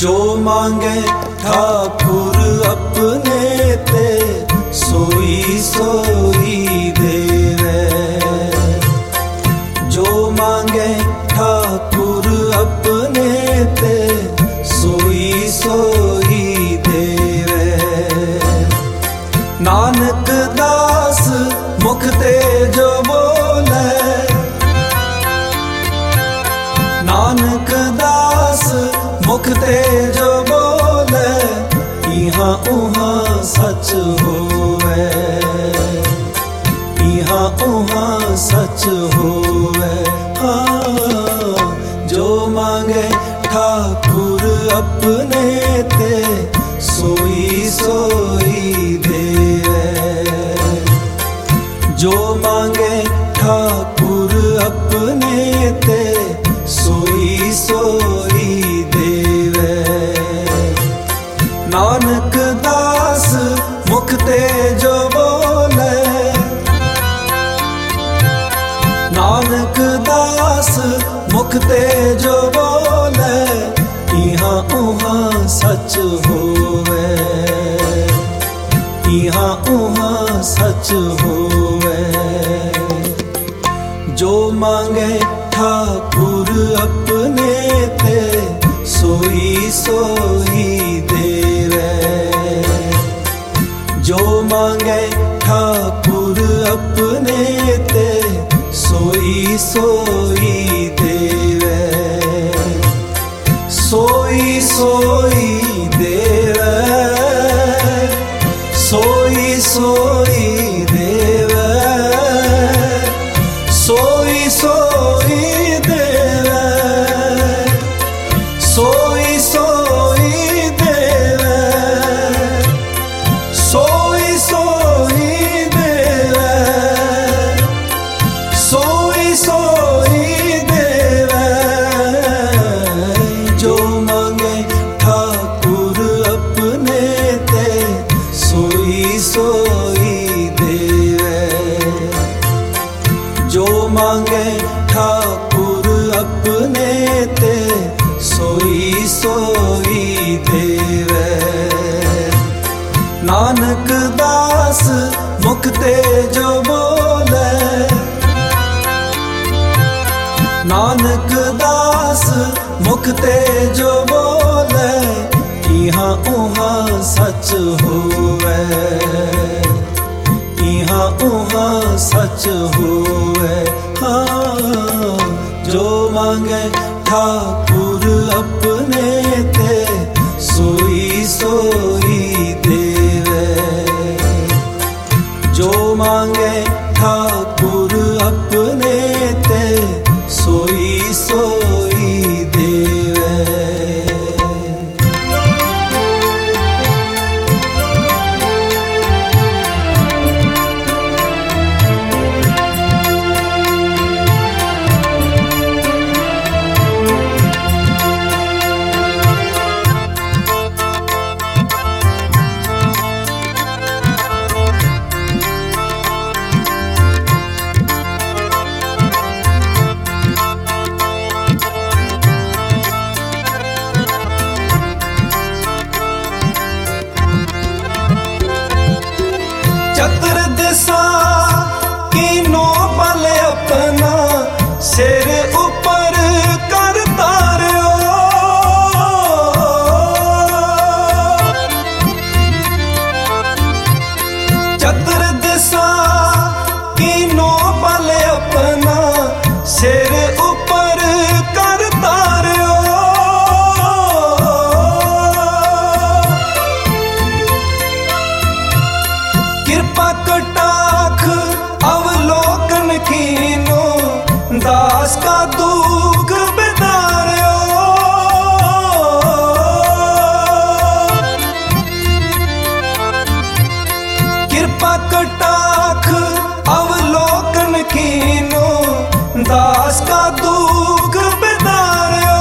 जो मांगे ठाकुर अपने ते सोई सोई देवे। जो मांगे ठाकुर अपने ते सोई सोई देवे। नानक दास मुख ते जो बोले, नानक दास मुख ते जो बोले, इहाँ उहाँ सच होवे, इहाँ उहाँ सच होवे। हाँ, जो मांगे ठाकुर अपने ते सोई सोई देवे। जो मांगे ठाकुर अपने ते सोई सोई देवे। नानक दास मुख ते जो बोले, नानक दास मुख ते जो बोले, इहाँ उहाँ सच होवे, इहाँ उहाँ सच होवे। जो मांगे ठाकुर अपने ते सोई सोई देवे। जो मांगे ठाकुर अपने ते सोई सोई देवे। सोई सोई देवे, सोई सोई देवे, सोई सोई देवे, सोई सोई देवे, सोई सोई देवे, सोई सोई देवे। जो मांगे ठाकुर अपने ते सोई सोई देवे। जो मांगे ठाकुर अपने ते सोई सोई देवे। नानक दास मुख ते जो बोले, नानक दास मुख ते जो बोले, इहाँ उहाँ सच होवे, इहाँ उहाँ सच होवे। हाँ, जो मांगे ठाकुर अपने ते सोई सोई देवे। जो मांगे ठाकुर अपने ते सोई सोई देवे। चतुर्दिशा कीनो बल अपना सिर ऊपर कर तार्यो। चतुर्दिशा कीनो बल अपना सिर ऊपर कर तार्यो। कृपा कटाख अवलोकन कीनो दास का दुख बिदार्यो। कृपा कटाख अवलोकन कीनो दास का दुख बिदार्यो।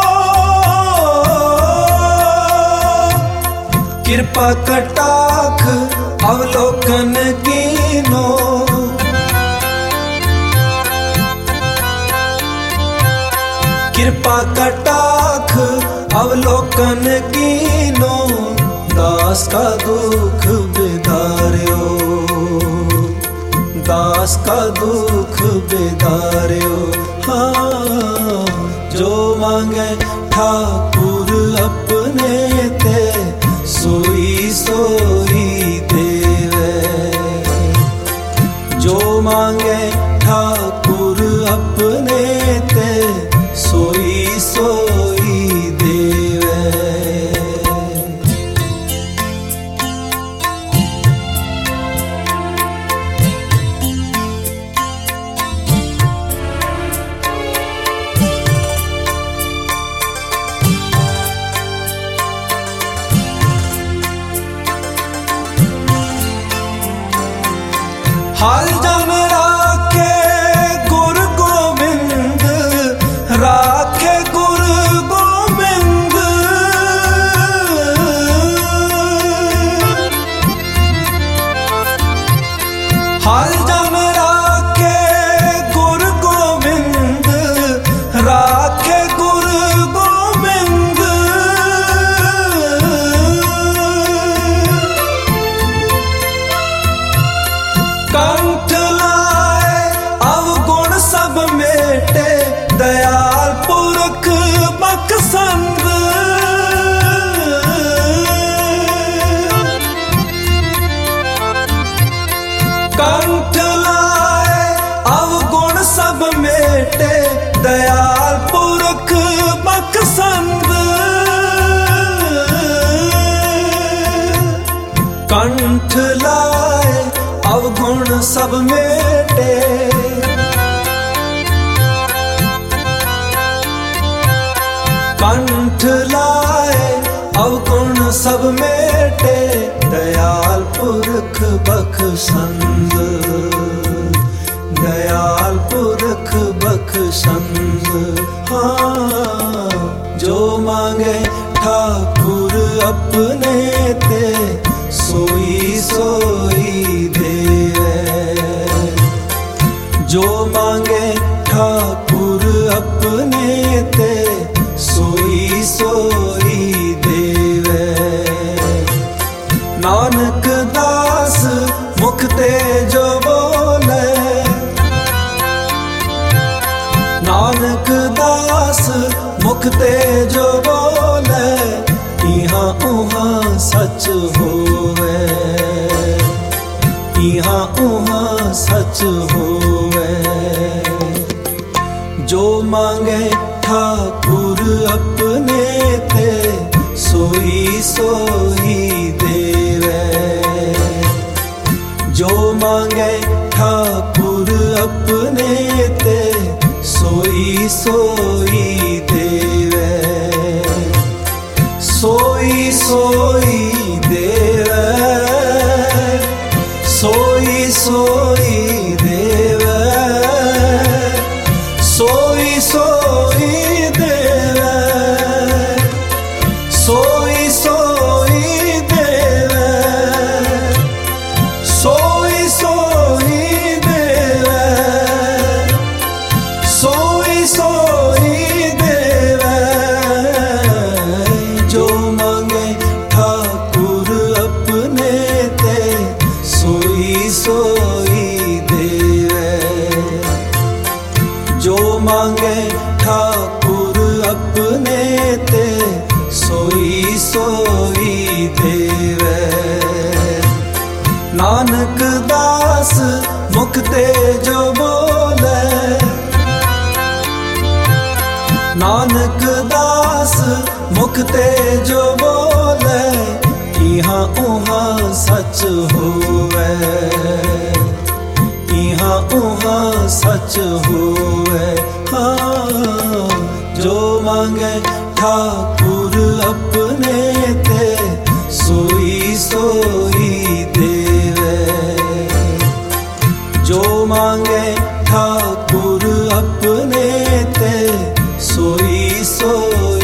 कृपा कटाख अवलोकन कीनो, कृपा कटाख अवलोकन कीनो, दास का दुख बिदार्यो, दास का दुख बिदार्यो। हाँ, जो मांगे ठाकुर अपने ते, सोई सोई देवे। जो मांगे ठाकुर अपने ते, सोई सोई देवे। हर जन राखे गुरु गोविंद, राखे गुरु गोविंद। हर जन राखे गुरु गोविंद, राखे गुरु गोविंद। कंठ लाए अवगुण सब मेटे, दयाल पुरख बख्शंद। कंठ लाए अवगुण सब मेटे, दयाल पुरख बख्शंद। कंठ लाए अवगुण सब मेटे, कंठ लाए अवगुण सब मेटे, दयाल पुरख बख्शंद, दयाल पुरख बख्शंद। हाँ, जो मांगे ठाकुर अपने ते, सोई सोई देवे। जो मांगे ठाकुर अपने ते, सोई सोई देवे। नानक दास मुख ते जो बोले, नानक दास मुख ते जो बोले, इहाँ उहाँ सच होवे, इहाँ उहाँ सच होवे। जो मांगे ठाकुर अपने ते, सोई सोई देवे। जो मांगे ठाकुर अपने ते, सोई सोई देवे। सोई सोई देवे, सोई सोई देवे, सोई सोई देवे, सोई सोई देवे, सोई सोई देवे, सोई सोई देवे। जो मांगे ठाकुर अपने ते, सोई सोई देवे। जो मांगे ठाकुर अपने ते, सोई सोई देवे। नानक दास मुख ते जो बोले, नानक दास मुख ते जो बोले, इहाँ उहाँ सच होवे, इहाँ उहाँ सच होवे। हाँ, जो मांगे ठाकुर अपने ते, सोई सोई देवे। जो मांगे ठाकुर अपने ते, सोई सोई